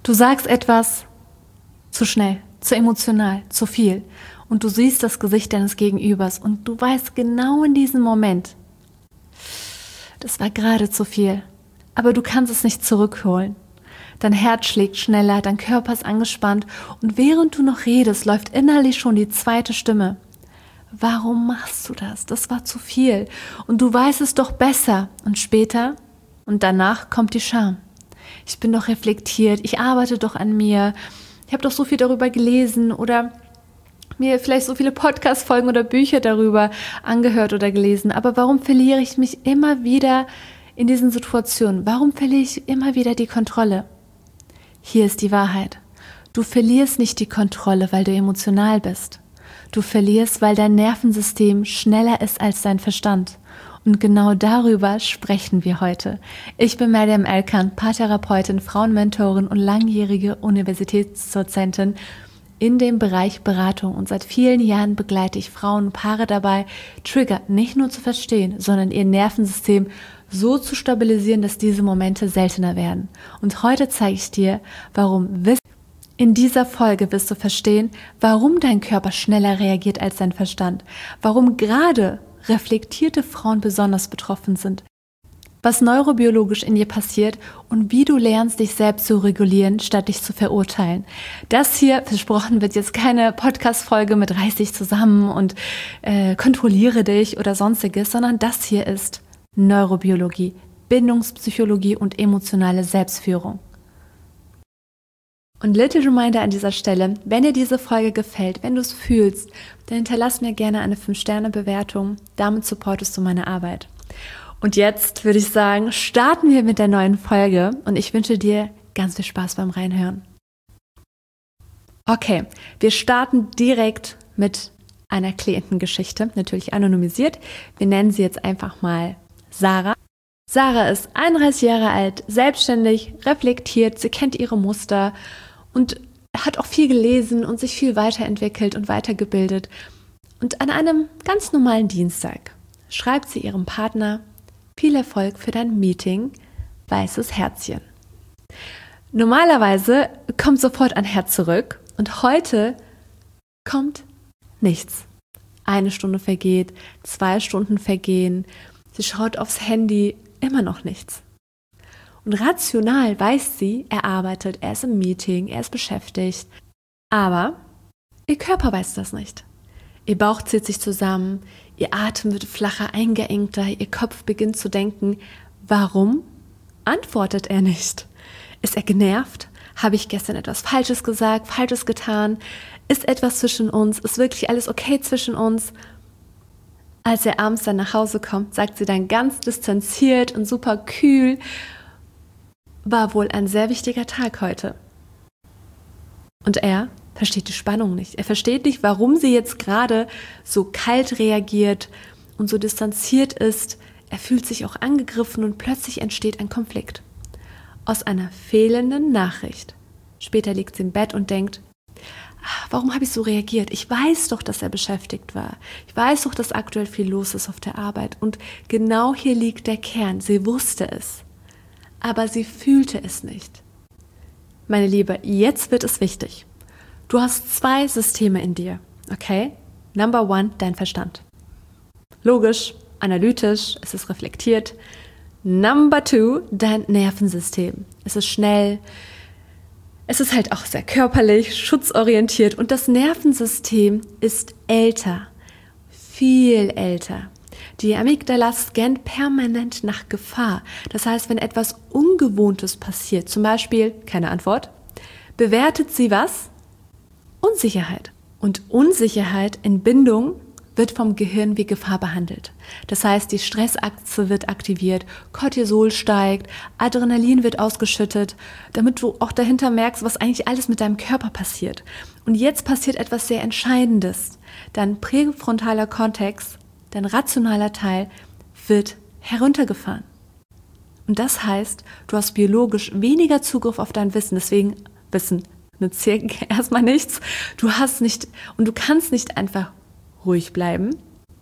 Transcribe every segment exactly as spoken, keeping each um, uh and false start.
Du sagst etwas zu schnell, zu emotional, zu viel und du siehst das Gesicht deines Gegenübers und du weißt genau in diesem Moment, das war gerade zu viel, aber du kannst es nicht zurückholen. Dein Herz schlägt schneller, dein Körper ist angespannt und während du noch redest, läuft innerlich schon die zweite Stimme. Warum machst du das? Das war zu viel und du weißt es doch besser. Und später und danach kommt die Scham. Ich bin doch reflektiert, ich arbeite doch an mir, ich habe doch so viel darüber gelesen oder mir vielleicht so viele Podcast-Folgen oder Bücher darüber angehört oder gelesen. Aber warum verliere ich mich immer wieder in diesen Situationen? Warum verliere ich immer wieder die Kontrolle? Hier ist die Wahrheit. Du verlierst nicht die Kontrolle, weil du emotional bist. Du verlierst, weil dein Nervensystem schneller ist als dein Verstand. Und genau darüber sprechen wir heute. Ich bin Maryam Erkan, Paartherapeutin, Frauenmentorin und langjährige Universitätsdozentin in dem Bereich Beratung. Und seit vielen Jahren begleite ich Frauen und Paare dabei, Trigger nicht nur zu verstehen, sondern ihr Nervensystem so zu stabilisieren, dass diese Momente seltener werden. Und heute zeige ich dir, warum Wissen. In dieser Folge wirst du verstehen, warum dein Körper schneller reagiert als dein Verstand, warum gerade reflektierte Frauen besonders betroffen sind, was neurobiologisch in dir passiert und wie du lernst, dich selbst zu regulieren, statt dich zu verurteilen. Das hier, versprochen, wird jetzt keine Podcast-Folge mit reiß dich zusammen und äh, kontrolliere dich oder sonstiges, sondern das hier ist Neurobiologie, Bindungspsychologie und emotionale Selbstführung. Und little reminder an dieser Stelle, wenn dir diese Folge gefällt, wenn du es fühlst, dann hinterlass mir gerne eine fünf Sterne Bewertung. Damit supportest du meine Arbeit. Und jetzt würde ich sagen, starten wir mit der neuen Folge und ich wünsche dir ganz viel Spaß beim Reinhören. Okay, wir starten direkt mit einer Klientengeschichte, natürlich anonymisiert. Wir nennen sie jetzt einfach mal Sarah. Sarah ist einunddreißig Jahre alt, selbstständig, reflektiert, sie kennt ihre Muster und hat auch viel gelesen und sich viel weiterentwickelt und weitergebildet. Und an einem ganz normalen Dienstag schreibt sie ihrem Partner: Viel Erfolg für dein Meeting, weißes Herzchen. Normalerweise kommt sofort ein Herz zurück und heute kommt nichts. Eine Stunde vergeht, zwei Stunden vergehen, sie schaut aufs Handy, immer noch nichts. Und rational weiß sie, er arbeitet, er ist im Meeting, er ist beschäftigt. Aber ihr Körper weiß das nicht. Ihr Bauch zieht sich zusammen, ihr Atem wird flacher, eingeengter, ihr Kopf beginnt zu denken. Warum antwortet er nicht? Ist er genervt? Habe ich gestern etwas Falsches gesagt, Falsches getan? Ist etwas zwischen uns? Ist wirklich alles okay zwischen uns? Als er abends dann nach Hause kommt, sagt sie dann ganz distanziert und super kühl: War wohl ein sehr wichtiger Tag heute. Und er versteht die Spannung nicht. Er versteht nicht, warum sie jetzt gerade so kalt reagiert und so distanziert ist. Er fühlt sich auch angegriffen und plötzlich entsteht ein Konflikt. Aus einer fehlenden Nachricht. Später liegt sie im Bett und denkt: Warum habe ich so reagiert? Ich weiß doch, dass er beschäftigt war. Ich weiß doch, dass aktuell viel los ist auf der Arbeit. Und genau hier liegt der Kern. Sie wusste es, aber sie fühlte es nicht. Meine Liebe, jetzt wird es wichtig. Du hast zwei Systeme in dir, okay? Number one, dein Verstand. Logisch, analytisch, es ist reflektiert. Number two, dein Nervensystem. Es ist schnell, es ist halt auch sehr körperlich, schutzorientiert und das Nervensystem ist älter, viel älter. Die Amygdala scannt permanent nach Gefahr. Das heißt, wenn etwas Ungewohntes passiert, zum Beispiel keine Antwort, bewertet sie was? Unsicherheit. Und Unsicherheit in Bindung wird vom Gehirn wie Gefahr behandelt. Das heißt, die Stressachse wird aktiviert, Cortisol steigt, Adrenalin wird ausgeschüttet, damit du auch dahinter merkst, was eigentlich alles mit deinem Körper passiert. Und jetzt passiert etwas sehr Entscheidendes. Dein präfrontaler Kortex, dein rationaler Teil, wird heruntergefahren. Und das heißt, du hast biologisch weniger Zugriff auf dein Wissen, deswegen Wissen nützt hier erstmal nichts. Du hast nicht und du kannst nicht einfach ruhig bleiben.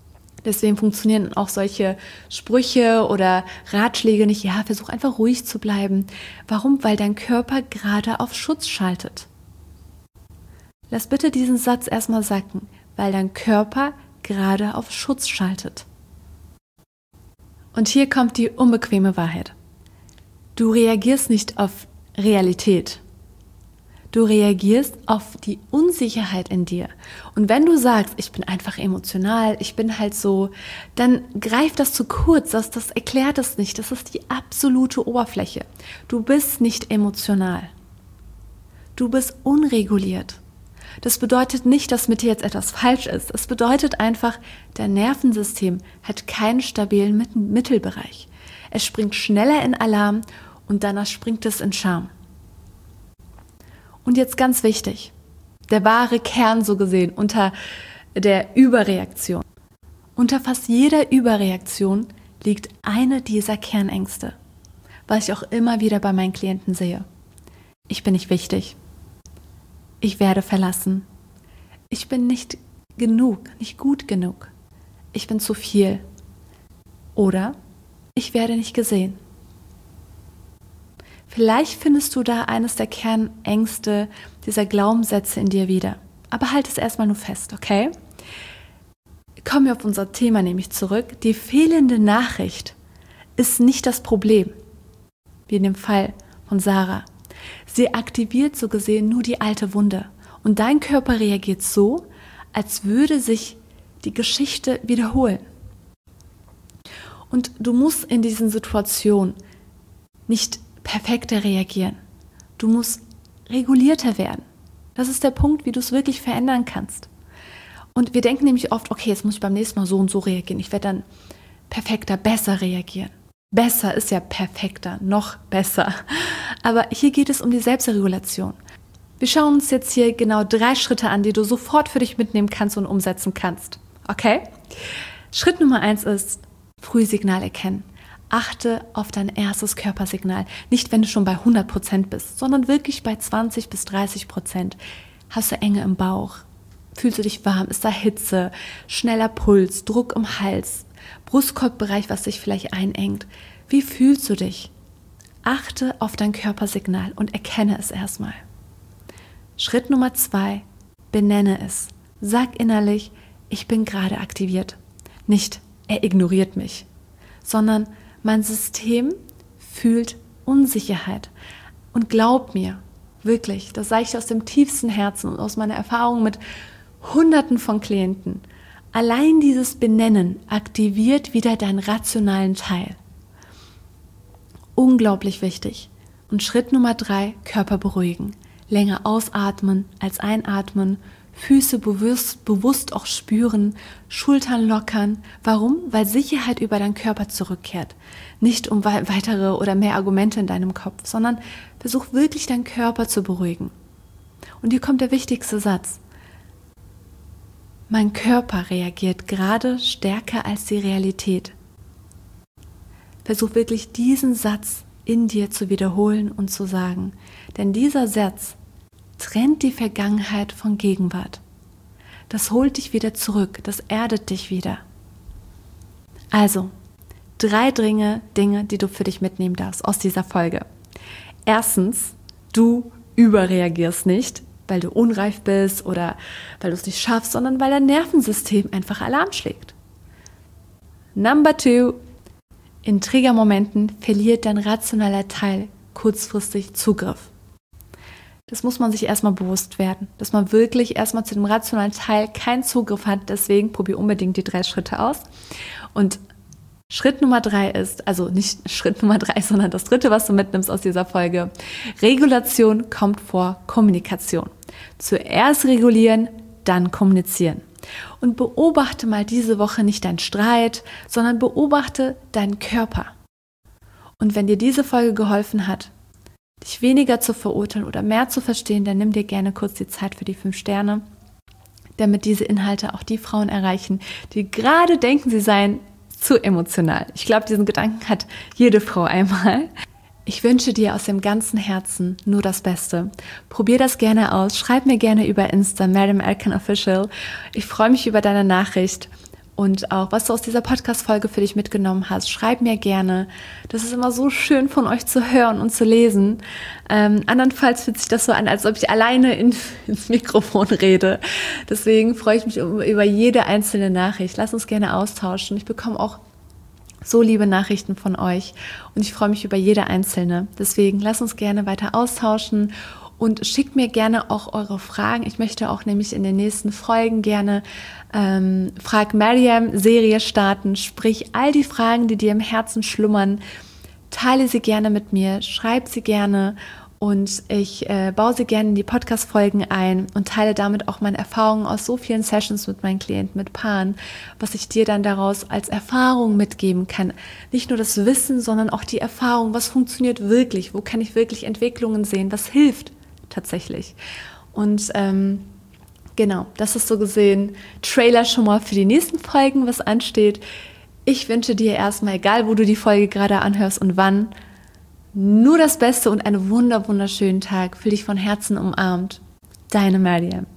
Deswegen funktionieren auch solche Sprüche oder Ratschläge nicht. Ja, versuch einfach ruhig zu bleiben. Warum? Weil dein Körper gerade auf Schutz schaltet. Lass bitte diesen Satz erstmal sacken, weil dein Körper gerade auf Schutz schaltet. Und hier kommt die unbequeme Wahrheit. Du reagierst nicht auf Realität. Du reagierst auf die Unsicherheit in dir. Und wenn du sagst, ich bin einfach emotional, ich bin halt so, dann greift das zu kurz, das, das erklärt es nicht. Das ist die absolute Oberfläche. Du bist nicht emotional. Du bist unreguliert. Das bedeutet nicht, dass mit dir jetzt etwas falsch ist. Es bedeutet einfach, dein Nervensystem hat keinen stabilen Mittelbereich. Es springt schneller in Alarm und danach springt es in Scham. Und jetzt ganz wichtig, der wahre Kern so gesehen unter der Überreaktion. Unter fast jeder Überreaktion liegt eine dieser Kernängste, was ich auch immer wieder bei meinen Klienten sehe. Ich bin nicht wichtig. Ich werde verlassen. Ich bin nicht genug, nicht gut genug. Ich bin zu viel. Oder ich werde nicht gesehen. Vielleicht findest du da eines der Kernängste dieser Glaubenssätze in dir wieder. Aber halt es erstmal nur fest, okay? Kommen wir auf unser Thema nämlich zurück. Die fehlende Nachricht ist nicht das Problem, wie in dem Fall von Sarah. Sie aktiviert so gesehen nur die alte Wunde. Und dein Körper reagiert so, als würde sich die Geschichte wiederholen. Und du musst in diesen Situationen nicht perfekter reagieren. Du musst regulierter werden. Das ist der Punkt, wie du es wirklich verändern kannst. Und wir denken nämlich oft, okay, jetzt muss ich beim nächsten Mal so und so reagieren. Ich werde dann perfekter, besser reagieren. Besser ist ja perfekter, noch besser. Aber hier geht es um die Selbstregulation. Wir schauen uns jetzt hier genau drei Schritte an, die du sofort für dich mitnehmen kannst und umsetzen kannst. Okay? Schritt Nummer eins ist Frühsignal erkennen. Achte auf dein erstes Körpersignal. Nicht, wenn du schon bei hundert Prozent bist, sondern wirklich bei zwanzig bis dreißig Prozent. Hast du Enge im Bauch? Fühlst du dich warm? Ist da Hitze? Schneller Puls? Druck im Hals? Brustkorbbereich, was dich vielleicht einengt? Wie fühlst du dich? Achte auf dein Körpersignal und erkenne es erstmal. Schritt Nummer zwei, benenne es. Sag innerlich, ich bin gerade aktiviert. Nicht, er ignoriert mich, sondern mein System fühlt Unsicherheit. Und glaub mir, wirklich, das sage ich aus dem tiefsten Herzen und aus meiner Erfahrung mit Hunderten von Klienten, allein dieses Benennen aktiviert wieder deinen rationalen Teil. Unglaublich wichtig. Und Schritt Nummer drei, Körper beruhigen. Länger ausatmen als einatmen, Füße bewusst, bewusst auch spüren, Schultern lockern. Warum? Weil Sicherheit über deinen Körper zurückkehrt. Nicht um weitere oder mehr Argumente in deinem Kopf, sondern versuch wirklich deinen Körper zu beruhigen. Und hier kommt der wichtigste Satz. Mein Körper reagiert gerade stärker als die Realität. Versuch wirklich diesen Satz in dir zu wiederholen und zu sagen. Denn dieser Satz trennt die Vergangenheit von Gegenwart. Das holt dich wieder zurück, das erdet dich wieder. Also, drei Dinge, Dinge, die du für dich mitnehmen darfst aus dieser Folge. Erstens, du überreagierst nicht, weil du unreif bist oder weil du es nicht schaffst, sondern weil dein Nervensystem einfach Alarm schlägt. Number two, in Triggermomenten verliert dein rationaler Teil kurzfristig Zugriff. Das muss man sich erstmal bewusst werden, dass man wirklich erstmal zu dem rationalen Teil keinen Zugriff hat. Deswegen probier unbedingt die drei Schritte aus. Und Schritt Nummer drei ist, also nicht Schritt Nummer drei, sondern das dritte, was du mitnimmst aus dieser Folge. Regulation kommt vor Kommunikation. Zuerst regulieren, dann kommunizieren. Und beobachte mal diese Woche nicht deinen Streit, sondern beobachte deinen Körper. Und wenn dir diese Folge geholfen hat, dich weniger zu verurteilen oder mehr zu verstehen, dann nimm dir gerne kurz die Zeit für die fünf Sterne, damit diese Inhalte auch die Frauen erreichen, die gerade denken, sie seien zu emotional. Ich glaube, diesen Gedanken hat jede Frau einmal. Ich wünsche dir aus dem ganzen Herzen nur das Beste. Probier das gerne aus. Schreib mir gerne über Insta, Madame Elkan Official. Ich freue mich über deine Nachricht. und auch, was du aus dieser Podcast-Folge für dich mitgenommen hast. Schreib mir gerne. Das ist immer so schön von euch zu hören und zu lesen. Ähm, andernfalls fühlt sich das so an, als ob ich alleine in, ins Mikrofon rede. Deswegen freue ich mich über jede einzelne Nachricht. Lass uns gerne austauschen. Ich bekomme auch so liebe Nachrichten von euch und ich freue mich über jede einzelne. Deswegen lass uns gerne weiter austauschen und schickt mir gerne auch eure Fragen. Ich möchte auch nämlich in den nächsten Folgen gerne ähm, Frag Mariam Serie starten, sprich all die Fragen, die dir im Herzen schlummern, teile sie gerne mit mir, schreib sie gerne und ich äh, baue sie gerne in die Podcast-Folgen ein und teile damit auch meine Erfahrungen aus so vielen Sessions mit meinen Klienten, mit Paaren, was ich dir dann daraus als Erfahrung mitgeben kann. Nicht nur das Wissen, sondern auch die Erfahrung, was funktioniert wirklich, wo kann ich wirklich Entwicklungen sehen, was hilft tatsächlich. Und ähm, genau, das ist so gesehen Trailer schon mal für die nächsten Folgen, was ansteht. Ich wünsche dir erstmal, egal wo du die Folge gerade anhörst und wann, nur das Beste und einen wunder, wunderschönen Tag. Fühl dich von Herzen umarmt. Deine Mariam.